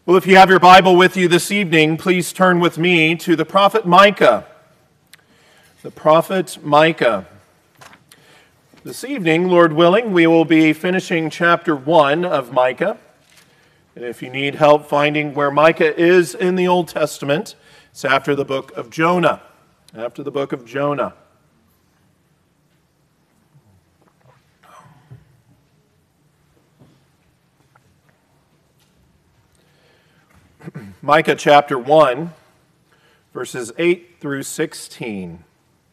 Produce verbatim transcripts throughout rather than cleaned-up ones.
Well, if you have your Bible with you this evening, please turn with me to the prophet Micah. The prophet Micah. This evening, Lord willing, we will be finishing chapter one of Micah. And if you need help finding where Micah is in the Old Testament, it's after the book of Jonah. After the book of Jonah. Micah chapter one, verses eight through sixteen.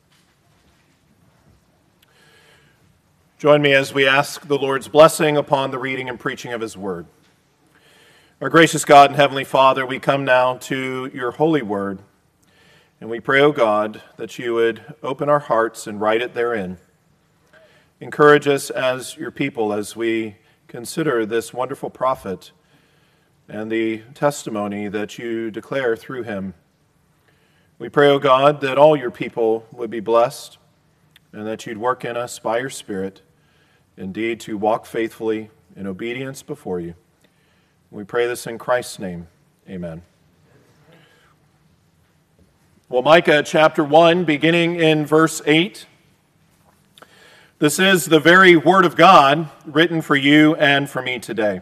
Join me as we ask the Lord's blessing upon the reading and preaching of his word. Our gracious God and heavenly Father, we come now to your holy word, and we pray, O God, that you would open our hearts and write it therein. Encourage us as your people as we consider this wonderful prophet and the testimony that you declare through him. We pray, O God, that all your people would be blessed and that you'd work in us by your Spirit, indeed to walk faithfully in obedience before you. We pray this in Christ's name. Amen. Well, Micah chapter one, beginning in verse eight. This is the very word of God written for you and for me today.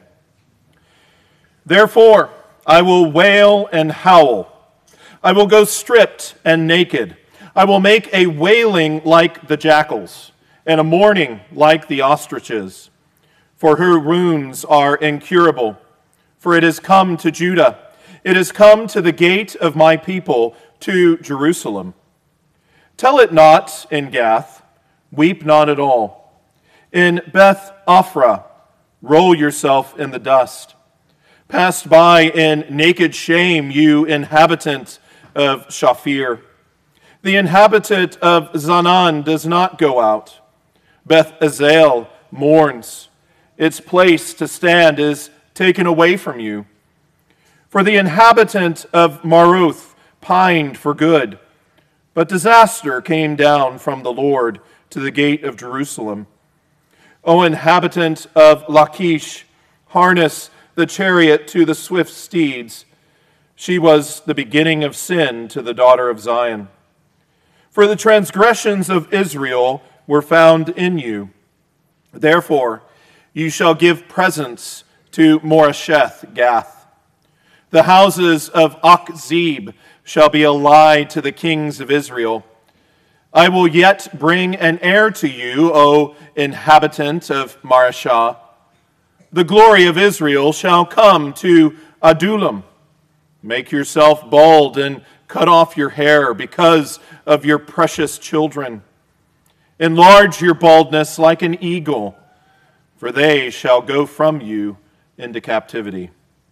Therefore, I will wail and howl. I will go stripped and naked. I will make a wailing like the jackals, and a mourning like the ostriches. For her wounds are incurable. For it has come to Judah. It has come to the gate of my people, to Jerusalem. Tell it not in Gath, weep not at all. In Beth Ophrah, roll yourself in the dust. Pass by in naked shame, you inhabitant of Shaphir. The inhabitant of Zanan does not go out. Beth Ezel mourns. Its place to stand is taken away from you. For the inhabitant of Maruth pined for good, but disaster came down from the Lord to the gate of Jerusalem. O inhabitant of Lachish, harness the chariot to the swift steeds. She was the beginning of sin to the daughter of Zion. For the transgressions of Israel were found in you. Therefore, you shall give presents to Moresheth Gath. The houses of Achzib shall be a lie to the kings of Israel. I will yet bring an heir to you, O inhabitant of Mareshah. The glory of Israel shall come to Adullam. Make yourself bald and cut off your hair because of your precious children. Enlarge your baldness like an eagle, for they shall go from you into captivity.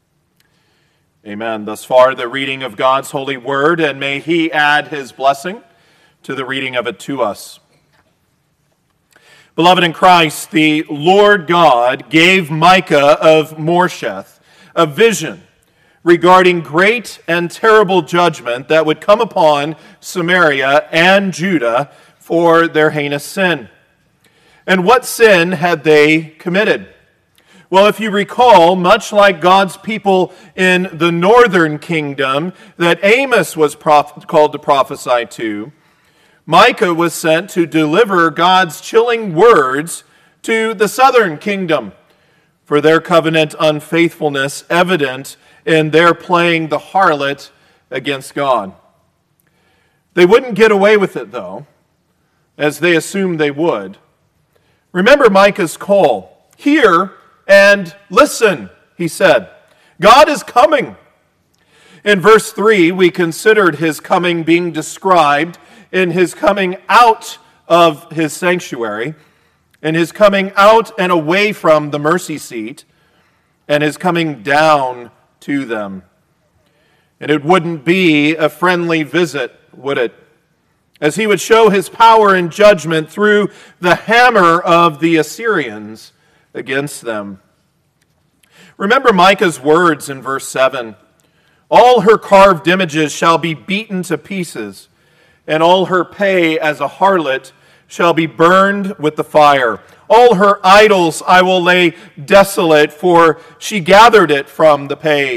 Amen. Thus far, the reading of God's holy word, and may he add his blessing to the reading of it to us. Beloved in Christ, the Lord God gave Micah of Moresheth a vision regarding great and terrible judgment that would come upon Samaria and Judah for their heinous sin. And what sin had they committed? Well, if you recall, much like God's people in the northern kingdom that Amos was prof- called to prophesy to, Micah was sent to deliver God's chilling words to the southern kingdom for their covenant unfaithfulness evident in their playing the harlot against God. They wouldn't get away with it, though, as they assumed they would. Remember Micah's call. Hear and listen, he said. God is coming. In verse three, we considered his coming being described in his coming out of his sanctuary, in his coming out and away from the mercy seat, and his coming down to them. And it wouldn't be a friendly visit, would it? As he would show his power and judgment through the hammer of the Assyrians against them. Remember Micah's words in verse seven. All her carved images shall be beaten to pieces, and all her pay as a harlot shall be burned with the fire. All her idols I will lay desolate, for she gathered it from the pay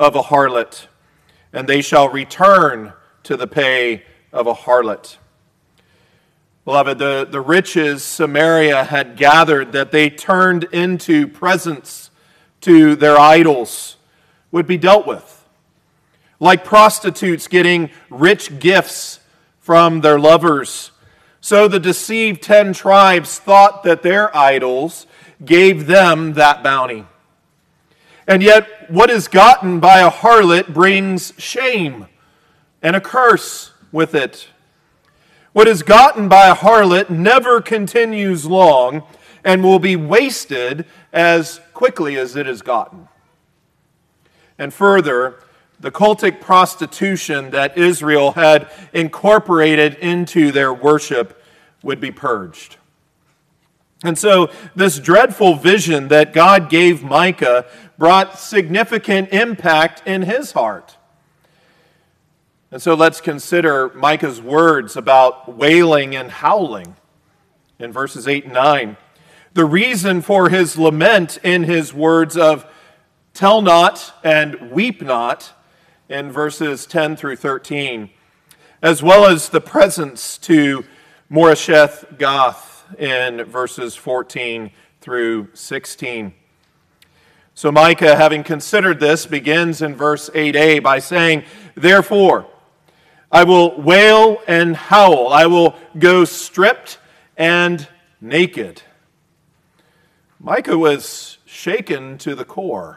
of a harlot, and they shall return to the pay of a harlot. Beloved, the, the riches Samaria had gathered that they turned into presents to their idols would be dealt with. Like prostitutes getting rich gifts from their lovers, so the deceived ten tribes thought that their idols gave them that bounty. And yet, what is gotten by a harlot brings shame and a curse with it. What is gotten by a harlot never continues long and will be wasted as quickly as it is gotten. And further, the cultic prostitution that Israel had incorporated into their worship would be purged. And so this dreadful vision that God gave Micah brought significant impact in his heart. And so let's consider Micah's words about wailing and howling in verses eight and nine. The reason for his lament in his words of tell not and weep not in verses ten through thirteen, as well as the presence to Moresheth Gath in verses fourteen through sixteen. So Micah, having considered this, begins in verse eight a by saying, therefore, I will wail and howl. I will go stripped and naked. Micah was shaken to the core.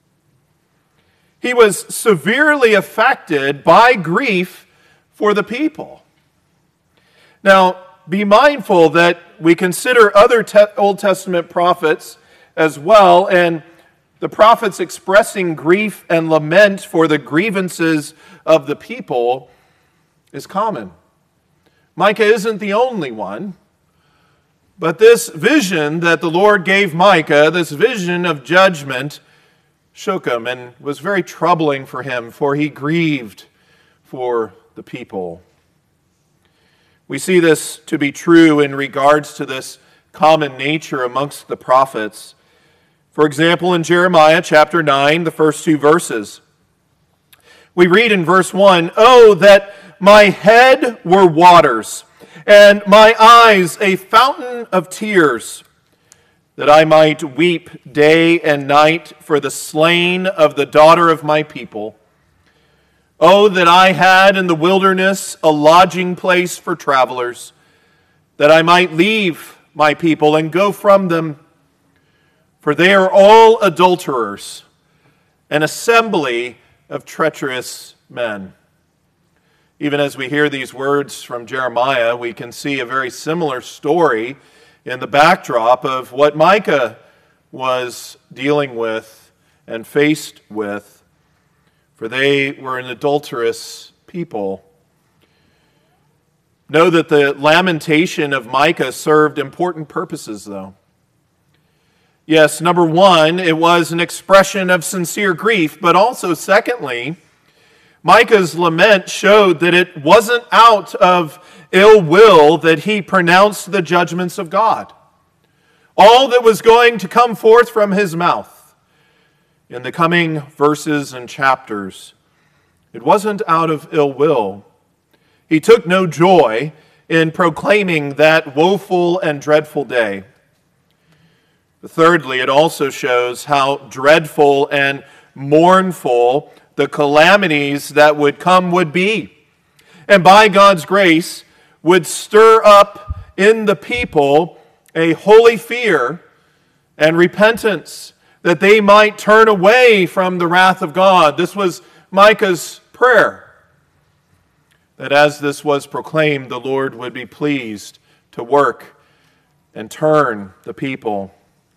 He was severely affected by grief for the people. Now, be mindful that we consider other te- Old Testament prophets as well, and the prophets expressing grief and lament for the grievances of the people is common. Micah isn't the only one, but this vision that the Lord gave Micah, this vision of judgment, shook him and was very troubling for him, for he grieved for the people. We see this to be true in regards to this common nature amongst the prophets. For example, in Jeremiah chapter nine, the first two verses, we read in verse one, oh, that my head were waters, and my eyes a fountain of tears, that I might weep day and night for the slain of the daughter of my people. Oh, that I had in the wilderness a lodging place for travelers, that I might leave my people and go from them. For they are all adulterers, an assembly of treacherous men. Even as we hear these words from Jeremiah, we can see a very similar story in the backdrop of what Micah was dealing with and faced with. For they were an adulterous people. Know that the lamentation of Micah served important purposes, though. Yes, number one, it was an expression of sincere grief, but also, secondly, Micah's lament showed that it wasn't out of ill will that he pronounced the judgments of God. All that was going to come forth from his mouth in the coming verses and chapters, it wasn't out of ill will. He took no joy in proclaiming that woeful and dreadful day. But thirdly, it also shows how dreadful and mournful the calamities that would come would be. And by God's grace, would stir up in the people a holy fear and repentance, that they might turn away from the wrath of God. This was Micah's prayer, that as this was proclaimed, the Lord would be pleased to work and turn the people.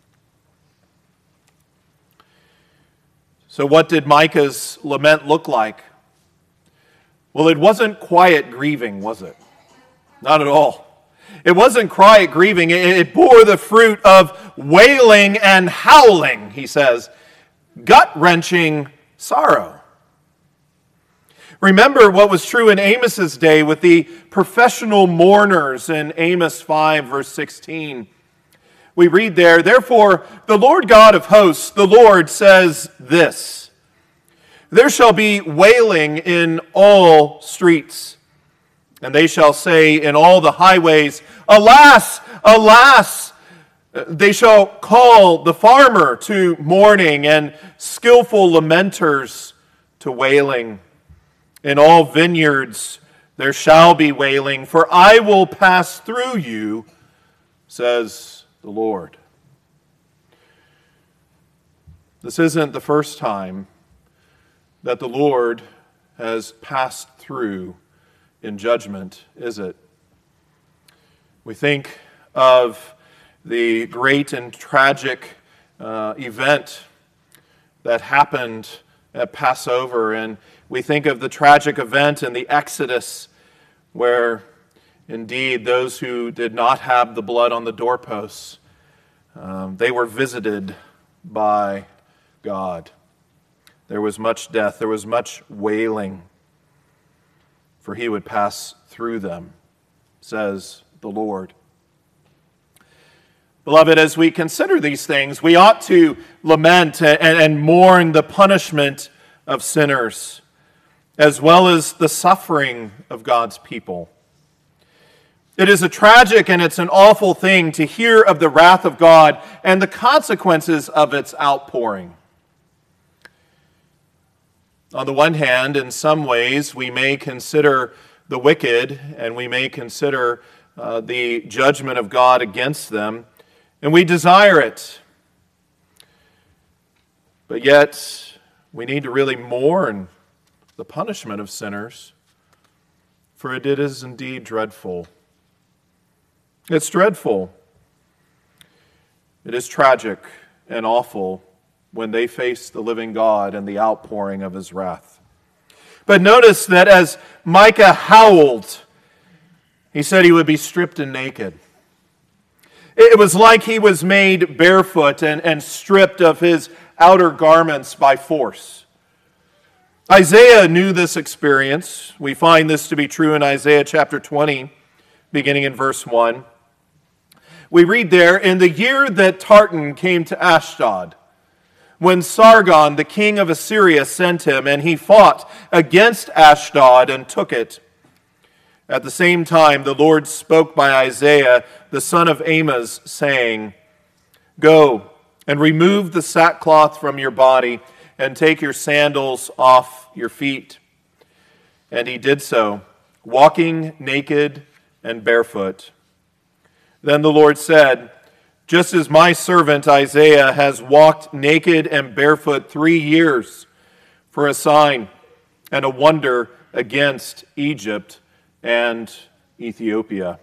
So what did Micah's lament look like? Well, it wasn't quiet grieving, was it? Not at all. It wasn't quiet grieving. It bore the fruit of wailing and howling, he says. Gut-wrenching sorrow. Remember what was true in Amos's day with the professional mourners in Amos five, verse sixteen. We read there, therefore, the Lord God of hosts, the Lord says this, There shall be wailing in all streets, and they shall say in all the highways, Alas, alas! They shall call the farmer to mourning, and skillful lamenters to wailing. In all vineyards there shall be wailing, for I will pass through you, says the Lord. This isn't the first time that the Lord has passed through in judgment, is it? We think of the great and tragic uh, event that happened at Passover, and we think of the tragic event in the Exodus, where indeed those who did not have the blood on the doorposts, um, they were visited by God. There was much death, there was much wailing, for he would pass through them, says the Lord. Beloved, as we consider these things, we ought to lament and, and mourn the punishment of sinners, as well as the suffering of God's people. It is a tragic and it's an awful thing to hear of the wrath of God and the consequences of its outpouring. On the one hand, in some ways, we may consider the wicked and we may consider uh, the judgment of God against them, and we desire it. But yet, we need to really mourn the punishment of sinners, for it is indeed dreadful. It's dreadful. It is tragic and awful when they face the living God and the outpouring of his wrath. But notice that as Micah howled, he said he would be stripped and naked. It was like he was made barefoot and, and stripped of his outer garments by force. Isaiah knew this experience. We find this to be true in Isaiah chapter twenty, beginning in verse one. We read there, In the year that Tartan came to Ashdod, when Sargon, the king of Assyria, sent him, and he fought against Ashdod and took it. At the same time, the Lord spoke by Isaiah, the son of Amoz, saying, Go and remove the sackcloth from your body, and take your sandals off your feet. And he did so, walking naked and barefoot. Then the Lord said, Just as my servant Isaiah has walked naked and barefoot three years for a sign and a wonder against Egypt and Ethiopia.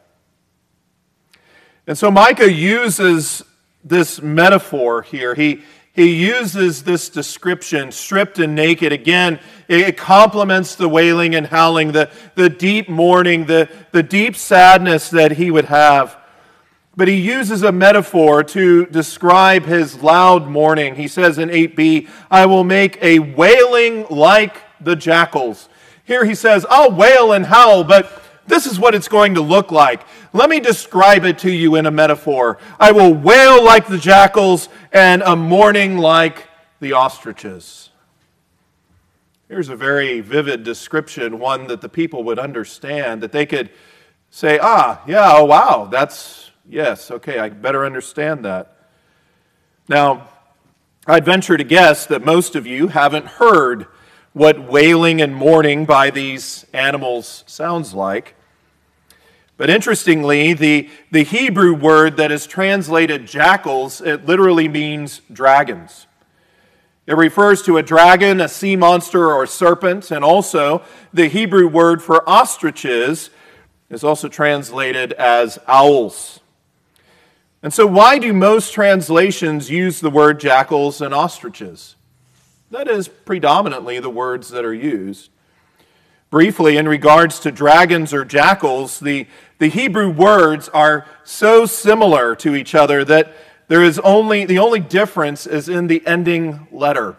And so Micah uses this metaphor here. He, he uses this description, stripped and naked. Again, it complements the wailing and howling, the, the deep mourning, the, the deep sadness that he would have. But he uses a metaphor to describe his loud mourning. He says in eight b, I will make a wailing like the jackals. Here he says, I'll wail and howl, but this is what it's going to look like. Let me describe it to you in a metaphor. I will wail like the jackals and a mourning like the ostriches. Here's a very vivid description, one that the people would understand, that they could say, ah, yeah, oh wow, that's, yes, okay, I better understand that. Now, I'd venture to guess that most of you haven't heard what wailing and mourning by these animals sounds like. But interestingly, the, the Hebrew word that is translated jackals, it literally means dragons. It refers to a dragon, a sea monster, or a serpent, and also the Hebrew word for ostriches is also translated as owls. And so why do most translations use the word jackals and ostriches? That is predominantly the words that are used. Briefly, in regards to dragons or jackals, the, the Hebrew words are so similar to each other that there is only, the only difference is in the ending letter.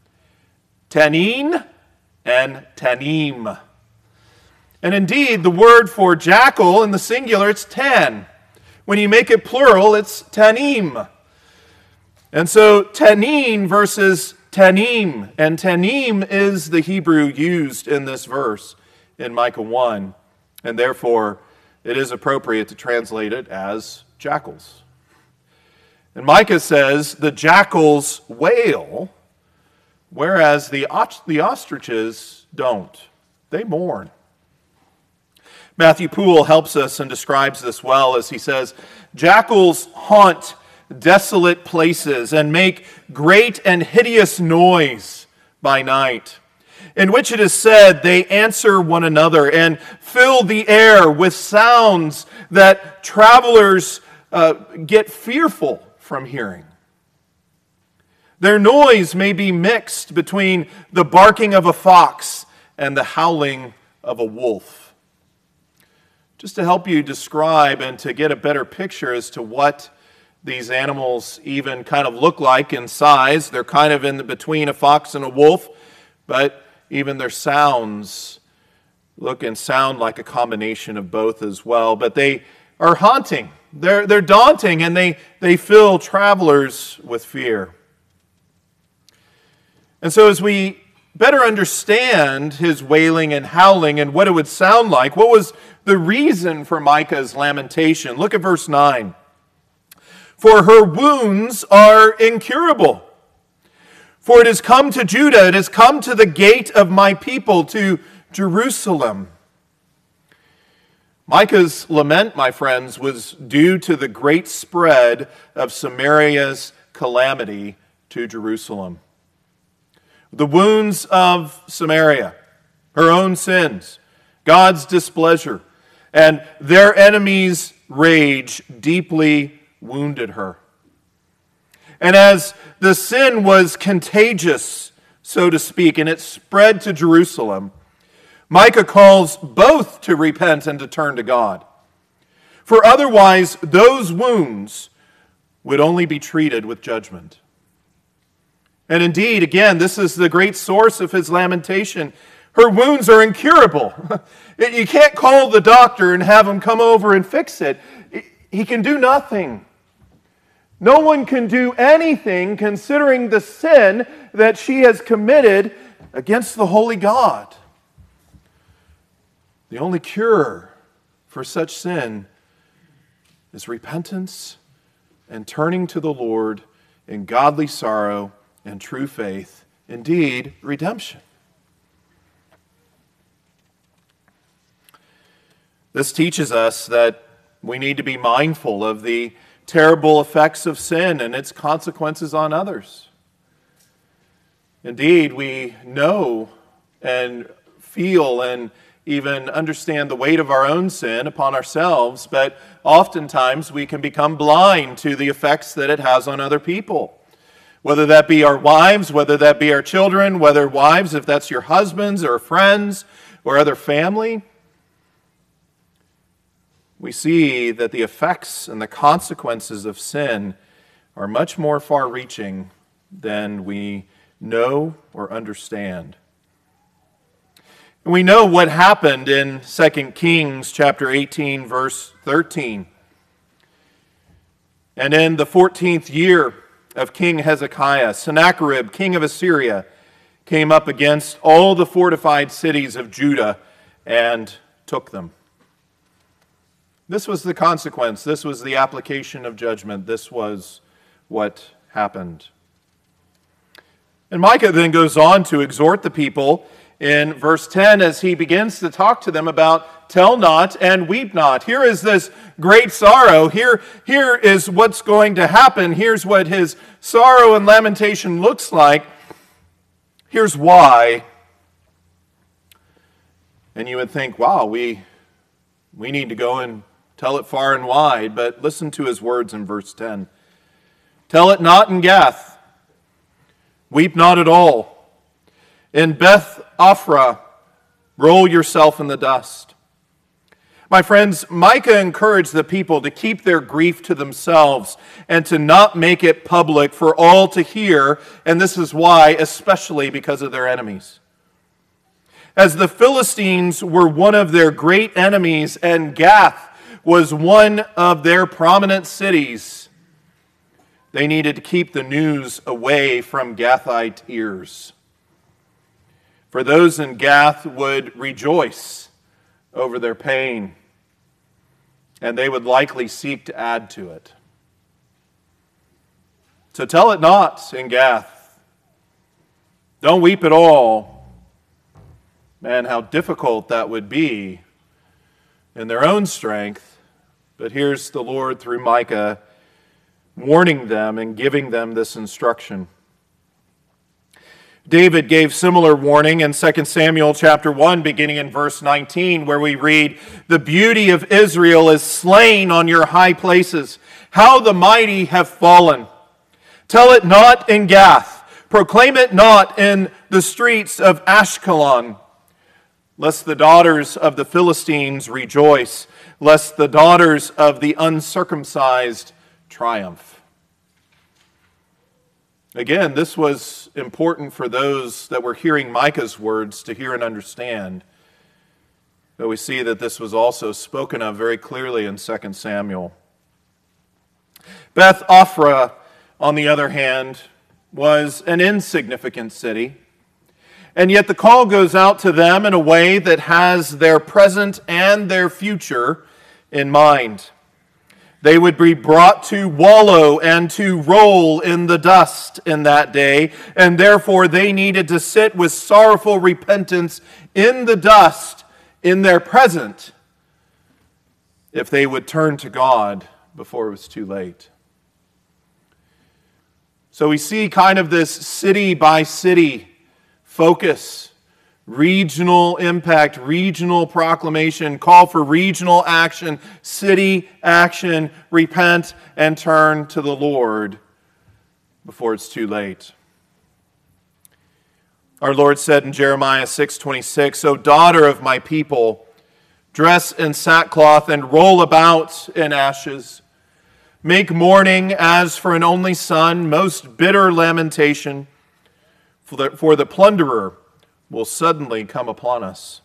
Tanin and tanim. And indeed, the word for jackal in the singular, it's tan. When you make it plural, it's tanim. And so tanin versus tanim, and tanim is the Hebrew used in this verse in Micah one, and therefore it is appropriate to translate it as jackals. And Micah says the jackals wail, whereas the, the ostriches don't. They mourn. Matthew Poole helps us and describes this well as he says, jackals haunt desolate places and make great and hideous noise by night, in which it is said they answer one another and fill the air with sounds that travelers uh, get fearful from hearing. Their noise may be mixed between the barking of a fox and the howling of a wolf. Just to help you describe and to get a better picture as to what these animals even kind of look like in size, they're kind of in the, between a fox and a wolf, but even their sounds look and sound like a combination of both as well. But they are haunting. They're, they're daunting, and they, they fill travelers with fear. And so as we better understand his wailing and howling and what it would sound like, what was the reason for Micah's lamentation? Look at verse nine. For her wounds are incurable. For it has come to Judah, it has come to the gate of my people, to Jerusalem. Micah's lament, my friends, was due to the great spread of Samaria's calamity to Jerusalem. The wounds of Samaria, her own sins, God's displeasure, and their enemies' rage deeply wounded her. And as the sin was contagious, so to speak, and it spread to Jerusalem, Micah calls both to repent and to turn to God. For otherwise, those wounds would only be treated with judgment. And indeed, again, this is the great source of his lamentation. Her wounds are incurable. You can't call the doctor and have him come over and fix it. He can do nothing. No one can do anything considering the sin that she has committed against the holy God. The only cure for such sin is repentance and turning to the Lord in godly sorrow and true faith, indeed, redemption. This teaches us that we need to be mindful of the terrible effects of sin and its consequences on others. Indeed, we know and feel and even understand the weight of our own sin upon ourselves, but oftentimes we can become blind to the effects that it has on other people. Whether that be our wives, whether that be our children, whether wives, if that's your husbands or friends or other family, we see that the effects and the consequences of sin are much more far-reaching than we know or understand. And we know what happened in Second Kings chapter eighteen, verse thirteen. And in the fourteenth year of King Hezekiah, Sennacherib, king of Assyria, came up against all the fortified cities of Judah and took them. This was the consequence. This was the application of judgment. This was what happened. And Micah then goes on to exhort the people in verse ten as he begins to talk to them about tell not and weep not. Here is this great sorrow. Here, here is what's going to happen. Here's what his sorrow and lamentation looks like. Here's why. And you would think, wow, we, we need to go and tell it far and wide. But listen to his words in verse ten. Tell it not in Gath. Weep not at all. In Beth Ophrah, roll yourself in the dust. My friends, Micah encouraged the people to keep their grief to themselves and to not make it public for all to hear, and this is why, especially because of their enemies. As the Philistines were one of their great enemies, and Gath was one of their prominent cities, They needed to keep the news away from Gathite ears. For those in Gath would rejoice over their pain, and they would likely seek to add to it. So tell it not in Gath. Don't weep at all. Man, how difficult that would be in their own strength. But here's the Lord through Micah warning them and giving them this instruction. David gave similar warning in Second Samuel chapter one, beginning in verse nineteen, where we read, "The beauty of Israel is slain on your high places. How the mighty have fallen. Tell it not in Gath. Proclaim it not in the streets of Ashkelon. Lest the daughters of the Philistines rejoice, lest the daughters of the uncircumcised triumph." Again, this was important for those that were hearing Micah's words to hear and understand. But we see that this was also spoken of very clearly in Second Samuel. Beth Ophrah, on the other hand, was an insignificant city. And yet the call goes out to them in a way that has their present and their future in mind. They would be brought to wallow and to roll in the dust in that day, and therefore they needed to sit with sorrowful repentance in the dust in their present if they would turn to God before it was too late. So we see kind of this city by city focus, regional impact, regional proclamation, call for regional action, city action, repent and turn to the Lord before it's too late. Our Lord said in Jeremiah six twenty-six, "O daughter of my people, dress in sackcloth and roll about in ashes. Make mourning as for an only son, most bitter lamentation, for the, for the plunderer will suddenly come upon us."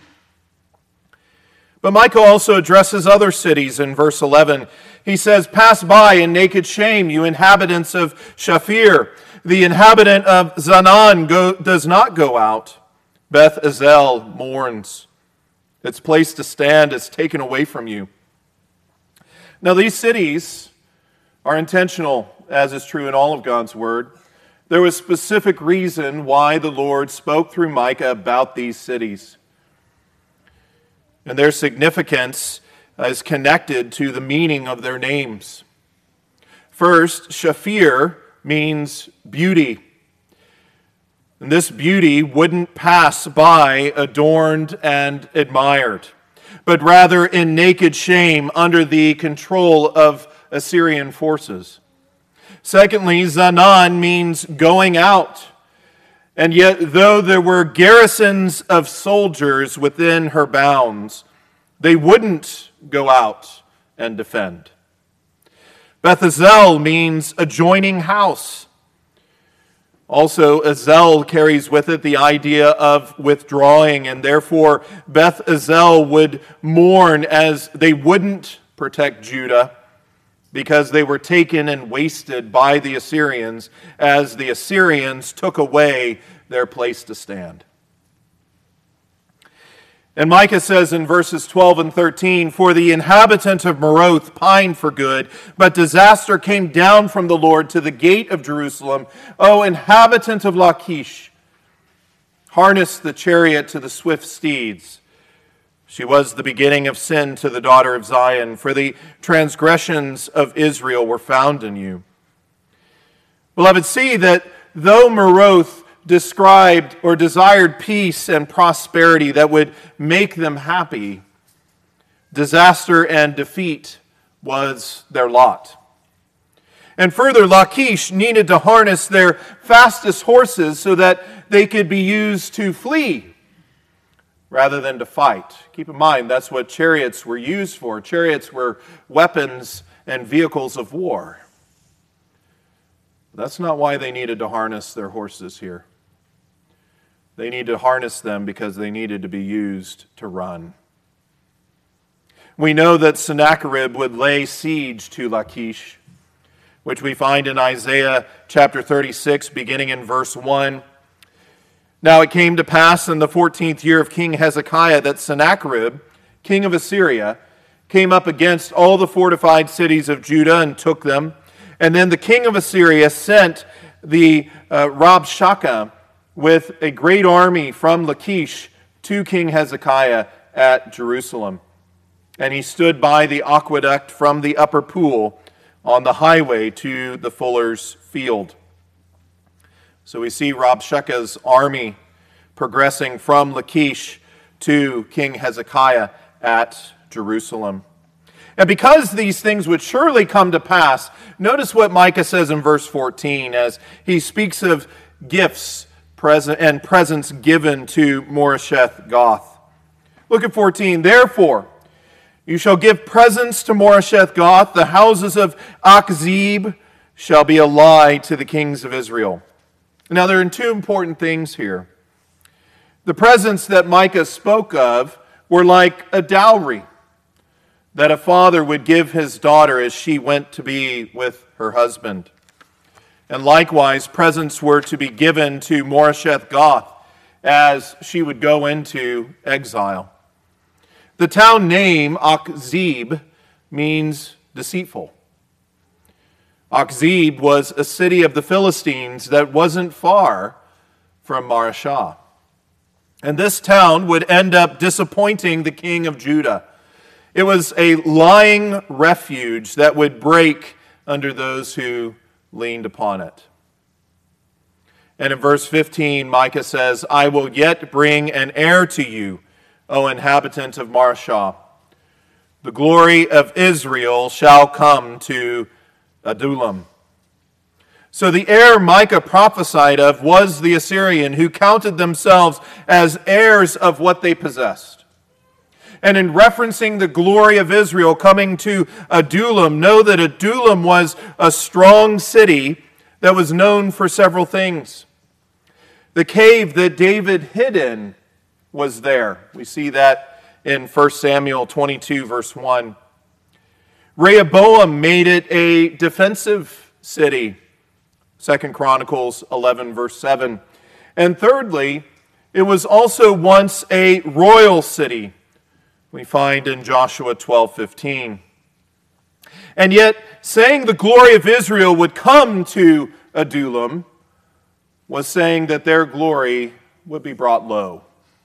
But Micah also addresses other cities in verse eleven. He says, "Pass by in naked shame, you inhabitants of Shaphir. The inhabitant of Zanan go, does not go out. Beth Ezel mourns. Its place to stand is taken away from you." Now these cities are intentional, as is true in all of God's word. There was specific reason why the Lord spoke through Micah about these cities. And their significance is connected to the meaning of their names. First, Shaphir means beauty. And this beauty wouldn't pass by adorned and admired, but rather in naked shame under the control of Assyrian forces. Secondly, Zanan means going out. And yet, though there were garrisons of soldiers within her bounds, they wouldn't go out and defend. Beth Ezel means adjoining house. Also, Ezel carries with it the idea of withdrawing, and therefore Beth Ezel would mourn as they wouldn't protect Judah, because they were taken and wasted by the Assyrians as the Assyrians took away their place to stand. And Micah says in verses twelve and thirteen, "For the inhabitant of Maroth pined for good, but disaster came down from the Lord to the gate of Jerusalem. O inhabitant of Lachish, harness the chariot to the swift steeds. She was the beginning of sin to the daughter of Zion, for the transgressions of Israel were found in you." Beloved, see that though Maroth described or desired peace and prosperity that would make them happy, disaster and defeat was their lot. And further, Lachish needed to harness their fastest horses so that they could be used to flee rather than to fight. Keep in mind, that's what chariots were used for. Chariots were weapons and vehicles of war. That's not why they needed to harness their horses here. They needed to harness them because they needed to be used to run. We know that Sennacherib would lay siege to Lachish, which we find in Isaiah chapter thirty-six, beginning in verse one. Now it came to pass in the fourteenth year of King Hezekiah that Sennacherib, king of Assyria, came up against all the fortified cities of Judah and took them. And then the king of Assyria sent the uh, Rabshakeh with a great army from Lachish to King Hezekiah at Jerusalem. And he stood by the aqueduct from the upper pool on the highway to the fuller's field. So we see Rabshakeh's army progressing from Lachish to King Hezekiah at Jerusalem. And because these things would surely come to pass, notice what Micah says in verse fourteen as he speaks of gifts present and presents given to Moresheth Goth. Look at fourteen. Therefore, you shall give presents to Moresheth Goth. The houses of Achzib shall be a lie to the kings of Israel. Now, there are two important things here. The presents that Micah spoke of were like a dowry that a father would give his daughter as she went to be with her husband. And likewise, presents were to be given to Moresheth Goth as she would go into exile. The town name, Achzib, means deceitful. Achzib was a city of the Philistines that wasn't far from Mareshah. And this town would end up disappointing the king of Judah. It was a lying refuge that would break under those who leaned upon it. And in verse fifteen, Micah says, I will yet bring an heir to you, O inhabitant of Mareshah. The glory of Israel shall come to Adullam. So the heir Micah prophesied of was the Assyrian who counted themselves as heirs of what they possessed. And in referencing the glory of Israel coming to Adullam, know that Adullam was a strong city that was known for several things. The cave that David hid in was there. We see that in First Samuel twenty-two, verse one. Rehoboam made it a defensive city. Second Chronicles eleven, verse seven. And thirdly, it was also once a royal city. We find in Joshua twelve, fifteen. And yet, saying the glory of Israel would come to Adullam was saying that their glory would be brought low.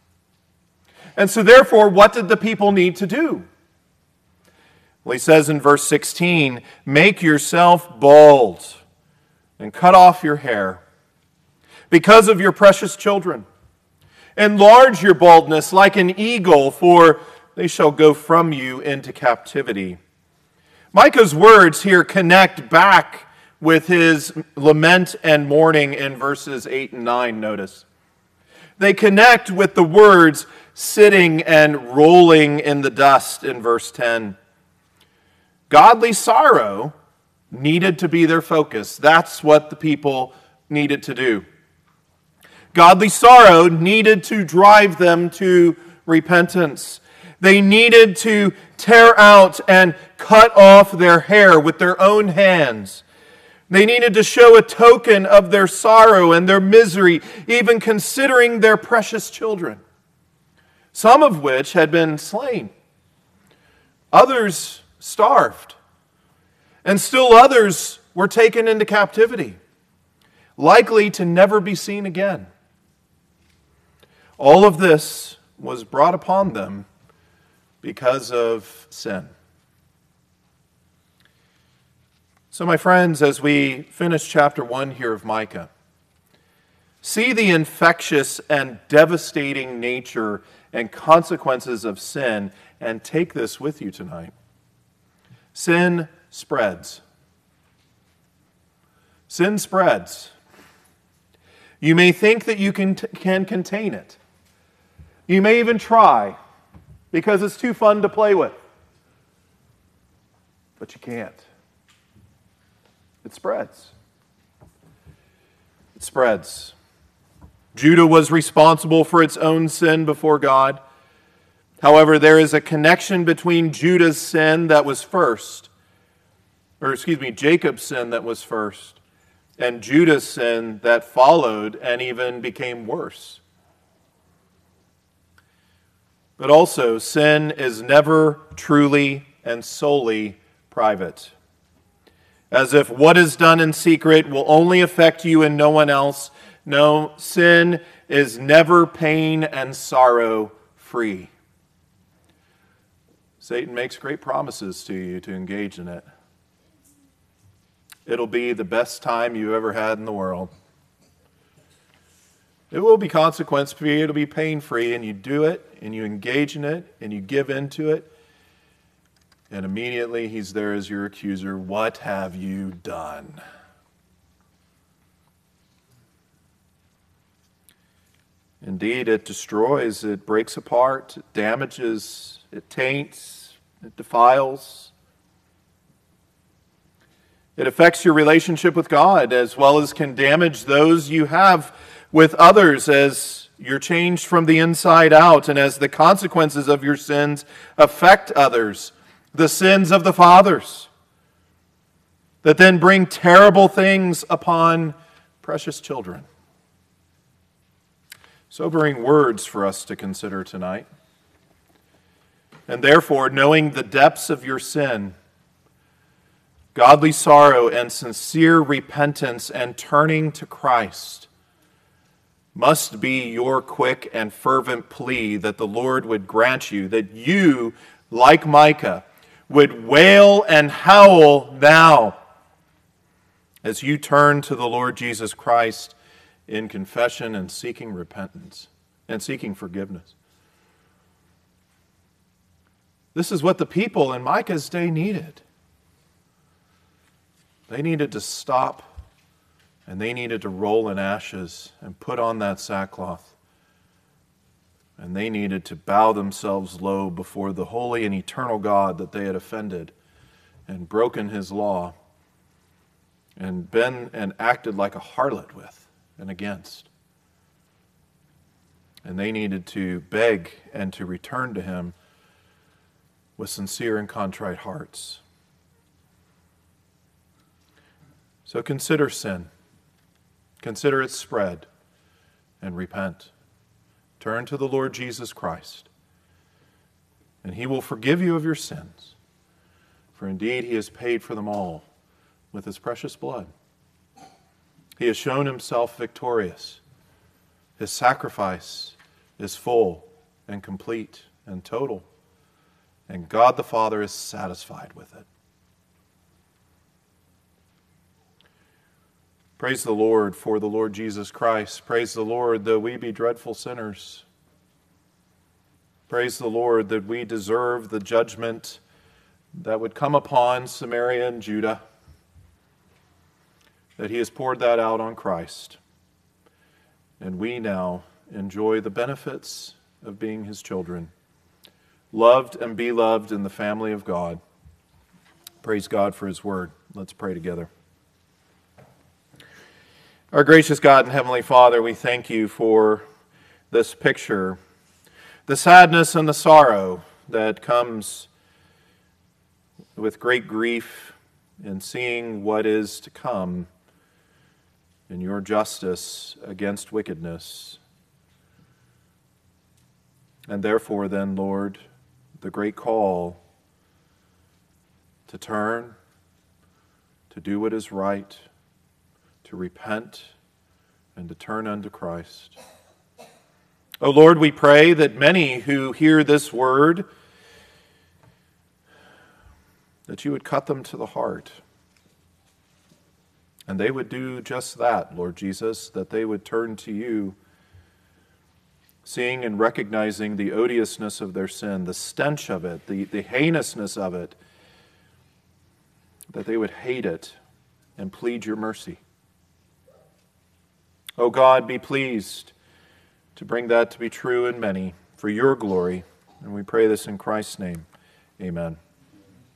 And so therefore, what did the people need to do? Well, he says in verse sixteen, make yourself bald and cut off your hair because of your precious children. Enlarge your baldness like an eagle, for they shall go from you into captivity. Micah's words here connect back with his lament and mourning in verses eight and nine, notice. They connect with the words sitting and rolling in the dust in verse ten. Godly sorrow needed to be their focus. That's what the people needed to do. Godly sorrow needed to drive them to repentance. They needed to tear out and cut off their hair with their own hands. They needed to show a token of their sorrow and their misery, even considering their precious children, some of which had been slain, others starved, and still others were taken into captivity, likely to never be seen again. All of this was brought upon them because of sin. So, my friends, as we finish chapter one here of Micah, see the infectious and devastating nature and consequences of sin, and take this with you tonight. Sin spreads. Sin spreads. You may think that you can, can contain it. You may even try, because it's too fun to play with. But you can't. It spreads. It spreads. Judah was responsible for its own sin before God. However, there is a connection between Judah's sin that was first or excuse me, Jacob's sin that was first, and Judah's sin that followed and even became worse. But also, sin is never truly and solely private. As if what is done in secret will only affect you and no one else. No, sin is never pain and sorrow free. Satan makes great promises to you to engage in it. It'll be the best time you ever had in the world. It will be consequence-free, it'll be pain-free, and you do it, and you engage in it, and you give into it, and immediately he's there as your accuser. What have you done? Indeed, it destroys, it breaks apart, it damages, it taints, it defiles. It affects your relationship with God as well as can damage those you have with others as you're changed from the inside out and as the consequences of your sins affect others, the sins of the fathers that then bring terrible things upon precious children. Sobering words for us to consider tonight. And therefore, knowing the depths of your sin, godly sorrow and sincere repentance and turning to Christ must be your quick and fervent plea that the Lord would grant you, that you, like Micah, would wail and howl now as you turn to the Lord Jesus Christ in confession and seeking repentance and seeking forgiveness. This is what the people in Micah's day needed. They needed to stop and they needed to roll in ashes and put on that sackcloth. And they needed to bow themselves low before the holy and eternal God that they had offended and broken his law and been and acted like a harlot with and against. And they needed to beg and to return to him with sincere and contrite hearts. So consider sin. Consider its spread and repent. Turn to the Lord Jesus Christ, and he will forgive you of your sins. For indeed he has paid for them all with his precious blood. He has shown himself victorious. His sacrifice is full and complete and total, and God the Father is satisfied with it. Praise the Lord for the Lord Jesus Christ. Praise the Lord, though we be dreadful sinners. Praise the Lord that we deserve the judgment that would come upon Samaria and Judah, that he has poured that out on Christ. And we now enjoy the benefits of being his children, loved and beloved in the family of God. Praise God for his word. Let's pray together. Our gracious God and Heavenly Father, we thank you for this picture, the sadness and the sorrow that comes with great grief in seeing what is to come in your justice against wickedness. And therefore then, Lord, the great call to turn, to do what is right, to repent, and to turn unto Christ. O Lord, we pray that many who hear this word, that you would cut them to the heart. And they would do just that, Lord Jesus, that they would turn to you, seeing and recognizing the odiousness of their sin, the stench of it, the, the heinousness of it, that they would hate it and plead your mercy. O God, be pleased to bring that to be true in many for your glory. And we pray this in Christ's name. Amen.